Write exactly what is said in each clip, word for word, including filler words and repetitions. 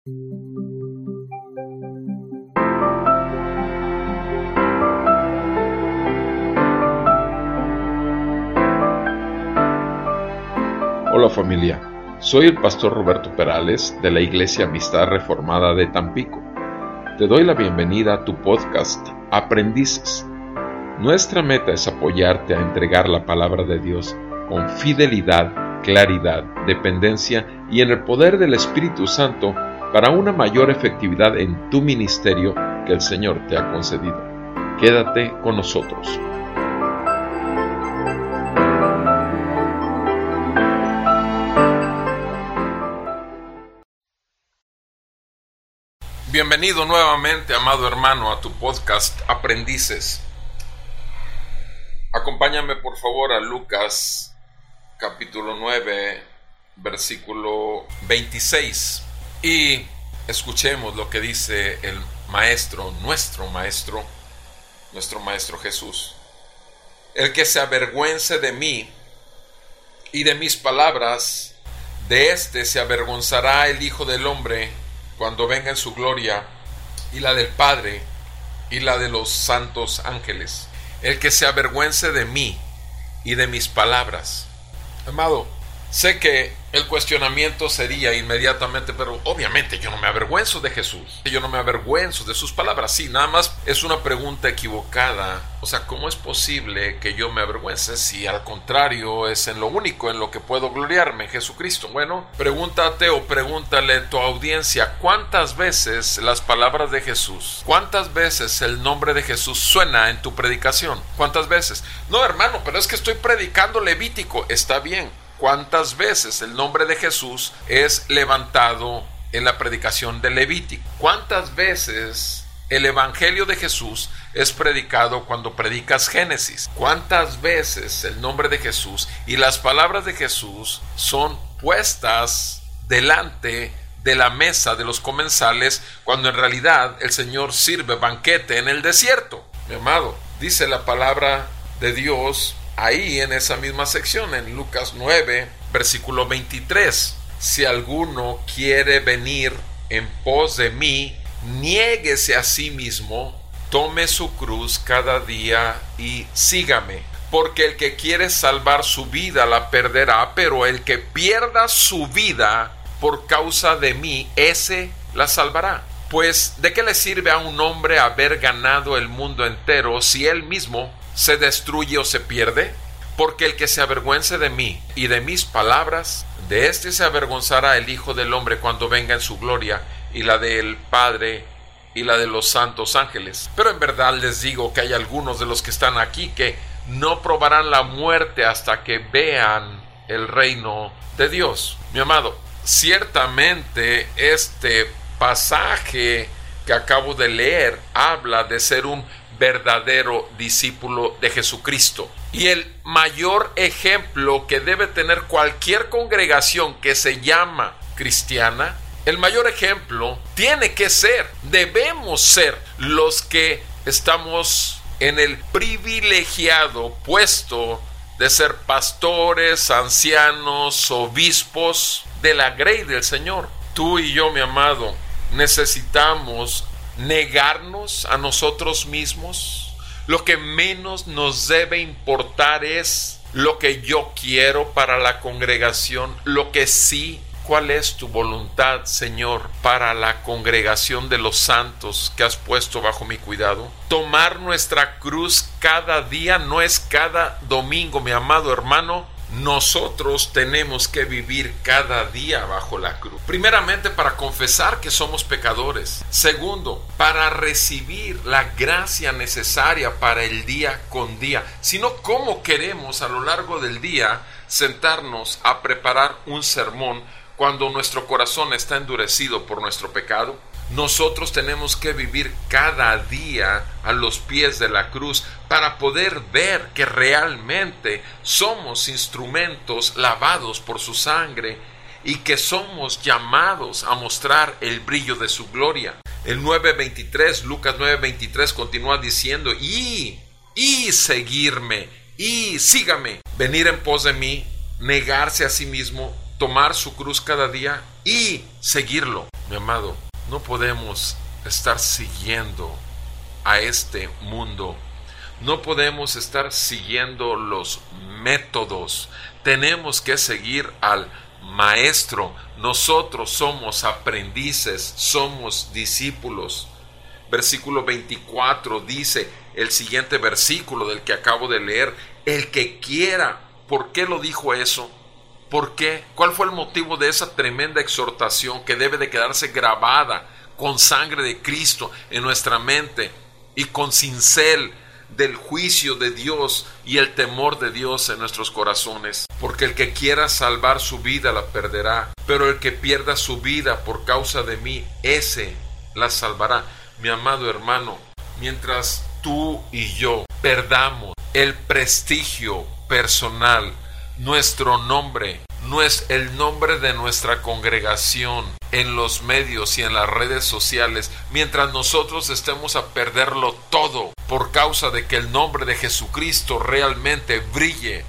Hola familia, soy el pastor Roberto Perales de la Iglesia Amistad Reformada de Tampico. Te doy la bienvenida a tu podcast Aprendices. Nuestra meta es apoyarte a entregar la palabra de Dios con fidelidad, claridad, dependencia y en el poder del Espíritu Santo para una mayor efectividad en tu ministerio que el Señor te ha concedido. Quédate con nosotros. Bienvenido nuevamente, amado hermano, a tu podcast Aprendices. Acompáñame por favor a Lucas capítulo nueve, versículo veintiséis, y escuchemos lo que dice el maestro, nuestro maestro, nuestro maestro Jesús. El que se avergüence de mí y de mis palabras, de éste se avergonzará el Hijo del Hombre cuando venga en su gloria, y la del Padre, y la de los santos ángeles. El que se avergüence de mí y de mis palabras. Amado, sé que el cuestionamiento sería inmediatamente, pero obviamente yo no me avergüenzo de Jesús, yo no me avergüenzo de sus palabras. Sí, nada más es una pregunta equivocada. O sea, ¿cómo es posible que yo me avergüence si al contrario es en lo único en lo que puedo gloriarme, Jesucristo? Bueno, pregúntate o pregúntale a tu audiencia, ¿cuántas veces las palabras de Jesús, cuántas veces el nombre de Jesús suena en tu predicación? ¿Cuántas veces? No, hermano, pero es que estoy predicando Levítico. Está bien. ¿Cuántas veces el nombre de Jesús es levantado en la predicación de Levítico? ¿Cuántas veces el evangelio de Jesús es predicado cuando predicas Génesis? ¿Cuántas veces el nombre de Jesús y las palabras de Jesús son puestas delante de la mesa de los comensales cuando en realidad el Señor sirve banquete en el desierto? Mi amado, dice la palabra de Dios ahí en esa misma sección, en Lucas nueve, versículo veintitrés. Si alguno quiere venir en pos de mí, niéguese a sí mismo, tome su cruz cada día y sígame. Porque el que quiere salvar su vida la perderá, pero el que pierda su vida por causa de mí, ese la salvará. Pues, ¿de qué le sirve a un hombre haber ganado el mundo entero si él mismo se destruye o se pierde? Porque el que se avergüence de mí y de mis palabras, de éste se avergonzará el Hijo del Hombre cuando venga en su gloria, y la del Padre y la de los santos ángeles. Pero en verdad les digo que hay algunos de los que están aquí que no probarán la muerte hasta que vean el reino de Dios. Mi amado, ciertamente este pasaje que acabo de leer habla de ser un verdadero discípulo de Jesucristo. Y el mayor ejemplo que debe tener cualquier congregación que se llama cristiana, el mayor ejemplo tiene que ser, debemos ser los que estamos en el privilegiado puesto de ser pastores, ancianos, obispos de la grey del Señor. Tú y yo, mi amado, necesitamos negarnos a nosotros mismos. Lo que menos nos debe importar es lo que yo quiero para la congregación. Lo que sí, ¿cuál es tu voluntad, Señor, para la congregación de los santos que has puesto bajo mi cuidado? Tomar nuestra cruz cada día, no es cada domingo, mi amado hermano. Nosotros tenemos que vivir cada día bajo la cruz. Primeramente, para confesar que somos pecadores. Segundo, para recibir la gracia necesaria para el día con día. Si no, ¿cómo queremos a lo largo del día sentarnos a preparar un sermón cuando nuestro corazón está endurecido por nuestro pecado? Nosotros tenemos que vivir cada día a los pies de la cruz para poder ver que realmente somos instrumentos lavados por su sangre y que somos llamados a mostrar el brillo de su gloria. El nueve veintitrés, Lucas nueve veintitrés continúa diciendo, y, y seguirme, y sígame, venir en pos de mí, negarse a sí mismo, tomar su cruz cada día y seguirlo. Mi amado, no podemos estar siguiendo a este mundo. No podemos estar siguiendo los métodos. Tenemos que seguir al Maestro. Nosotros somos aprendices, somos discípulos. Versículo veinticuatro dice, el siguiente versículo del que acabo de leer, el que quiera. ¿Por qué lo dijo eso? ¿Por qué? ¿Cuál fue el motivo de esa tremenda exhortación que debe de quedarse grabada con sangre de Cristo en nuestra mente y con cincel del juicio de Dios y el temor de Dios en nuestros corazones? Porque el que quiera salvar su vida la perderá, pero el que pierda su vida por causa de mí, ese la salvará. Mi amado hermano, mientras tú y yo perdamos el prestigio personal, nuestro nombre, no es el nombre de nuestra congregación en los medios y en las redes sociales, mientras nosotros estemos a perderlo todo por causa de que el nombre de Jesucristo realmente brille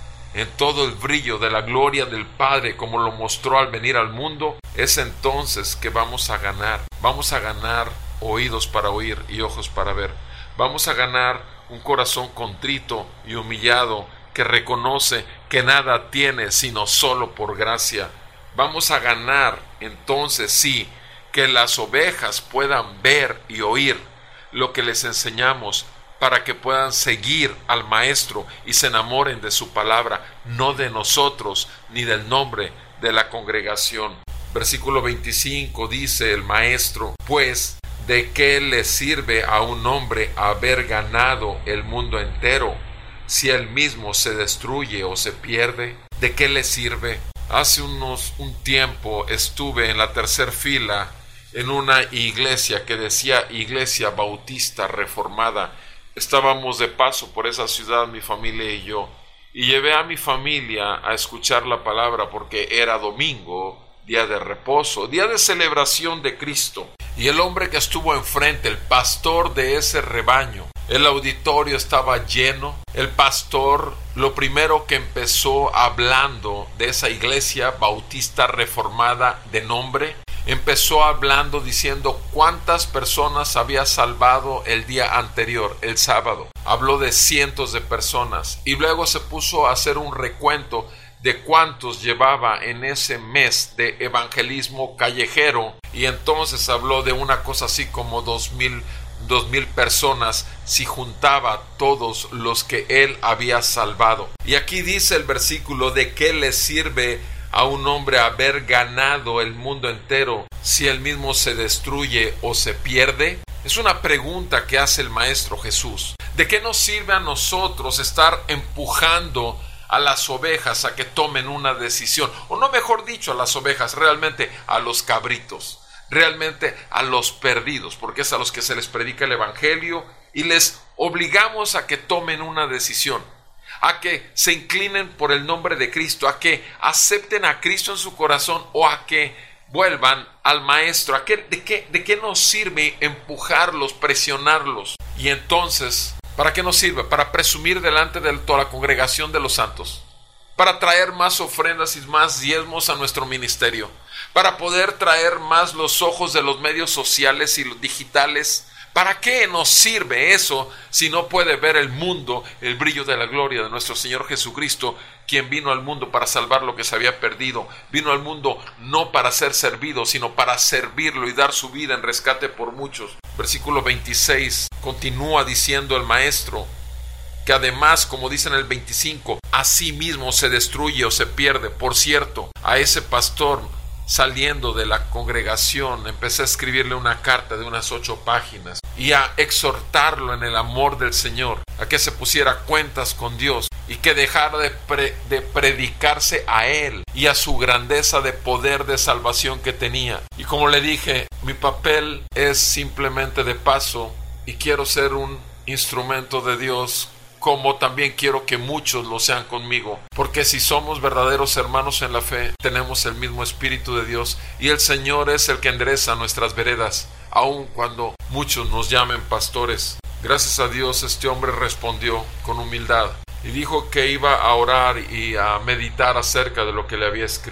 en todo el brillo de la gloria del Padre como lo mostró al venir al mundo, es entonces que vamos a ganar. Vamos a ganar oídos para oír y ojos para ver. Vamos a ganar un corazón contrito y humillado que reconoce que nada tiene sino solo por gracia. Vamos a ganar entonces sí que las ovejas puedan ver y oír lo que les enseñamos, para que puedan seguir al Maestro y se enamoren de su palabra, no de nosotros ni del nombre de la congregación. Versículo veinticinco dice el Maestro, pues ¿de qué le sirve a un hombre haber ganado el mundo entero si él mismo se destruye o se pierde? ¿De qué le sirve? Hace unos un tiempo estuve en la tercera fila en una iglesia que decía Iglesia Bautista Reformada. Estábamos de paso por esa ciudad, mi familia y yo, y llevé a mi familia a escuchar la palabra porque era domingo, día de reposo, día de celebración de Cristo. Y el hombre que estuvo enfrente, el pastor de ese rebaño, el auditorio estaba lleno. El pastor, lo primero que empezó hablando de esa iglesia bautista reformada de nombre, empezó hablando diciendo cuántas personas había salvado el día anterior, el sábado. Habló de cientos de personas y luego se puso a hacer un recuento de cuántos llevaba en ese mes de evangelismo callejero, y entonces habló de una cosa así como dos mil dos mil personas si juntaba todos los que él había salvado. Y aquí dice el versículo, ¿de qué le sirve a un hombre haber ganado el mundo entero si él mismo se destruye o se pierde? Es una pregunta que hace el Maestro Jesús. ¿De qué nos sirve a nosotros estar empujando a las ovejas a que tomen una decisión? O no, mejor dicho, a las ovejas, realmente a los cabritos, realmente a los perdidos, porque es a los que se les predica el evangelio y les obligamos a que tomen una decisión, a que se inclinen por el nombre de Cristo, a que acepten a Cristo en su corazón o a que vuelvan al Maestro. ¿A qué, de, qué, ¿De qué nos sirve empujarlos, presionarlos? Y entonces, ¿para qué nos sirve? Para presumir delante de toda la congregación de los santos, para traer más ofrendas y más diezmos a nuestro ministerio, para poder traer más los ojos de los medios sociales y los digitales. ¿Para qué nos sirve eso si no puede ver el mundo el brillo de la gloria de nuestro Señor Jesucristo, quien vino al mundo para salvar lo que se había perdido? Vino al mundo no para ser servido, sino para servirlo y dar su vida en rescate por muchos. Versículo veintiséis, continúa diciendo el Maestro que además, como dice en el veinticinco, así mismo se destruye o se pierde. Por cierto, a ese pastor, saliendo de la congregación, empecé a escribirle una carta de unas ocho páginas y a exhortarlo en el amor del Señor, a que se pusiera cuentas con Dios y que dejara de, pre- de predicarse a Él y a su grandeza de poder de salvación que tenía. Y como le dije, mi papel es simplemente de paso y quiero ser un instrumento de Dios, como también quiero que muchos lo sean conmigo, porque si somos verdaderos hermanos en la fe, tenemos el mismo Espíritu de Dios y el Señor es el que endereza nuestras veredas, aun cuando muchos nos llamen pastores. Gracias a Dios, este hombre respondió con humildad y dijo que iba a orar y a meditar acerca de lo que le había escrito.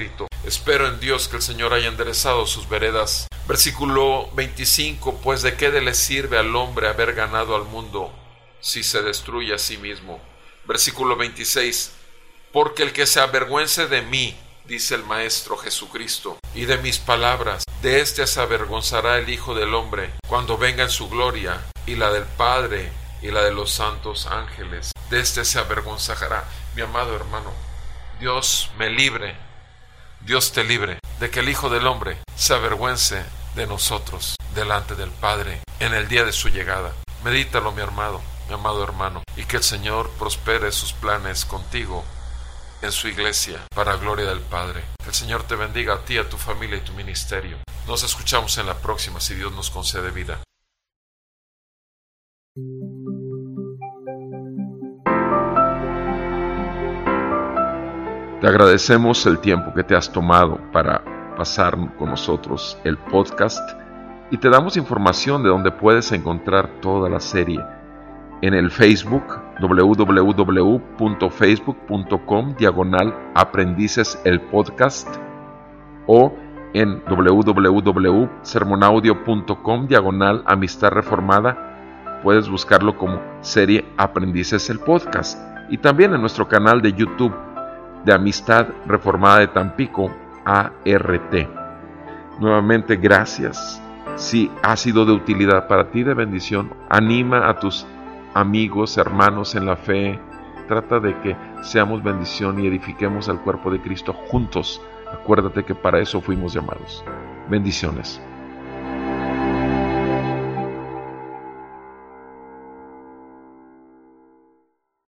Espero en Dios que el Señor haya enderezado sus veredas. Versículo veinticinco, pues ¿de qué le sirve al hombre haber ganado al mundo si se destruye a sí mismo? Versículo veintiséis, porque el que se avergüence de mí, dice el Maestro Jesucristo, y de mis palabras, de éste se avergonzará el Hijo del Hombre cuando venga en su gloria, y la del Padre y la de los santos ángeles. De éste se avergonzará. Mi amado hermano, Dios me libre, Dios te libre de que el Hijo del Hombre se avergüence de nosotros delante del Padre en el día de su llegada. Medítalo, mi amado, mi amado hermano, y que el Señor prospere sus planes contigo en su iglesia para gloria del Padre. Que el Señor te bendiga a ti, a tu familia y tu ministerio. Nos escuchamos en la próxima, si Dios nos concede vida. Te agradecemos el tiempo que te has tomado para pasar con nosotros el podcast y te damos información de donde puedes encontrar toda la serie en el Facebook doble u doble u doble u punto facebook punto com diagonal aprendices el podcast o en doble u doble u doble u punto sermonaudio punto com diagonal amistad reformada. Puedes buscarlo como serie Aprendices el podcast y también en nuestro canal de YouTube de Amistad Reformada de Tampico, A R T. Nuevamente, gracias. Si ha sido de utilidad para ti, de bendición, anima a tus amigos, hermanos en la fe. Trata de que seamos bendición y edifiquemos al cuerpo de Cristo juntos. Acuérdate que para eso fuimos llamados. Bendiciones.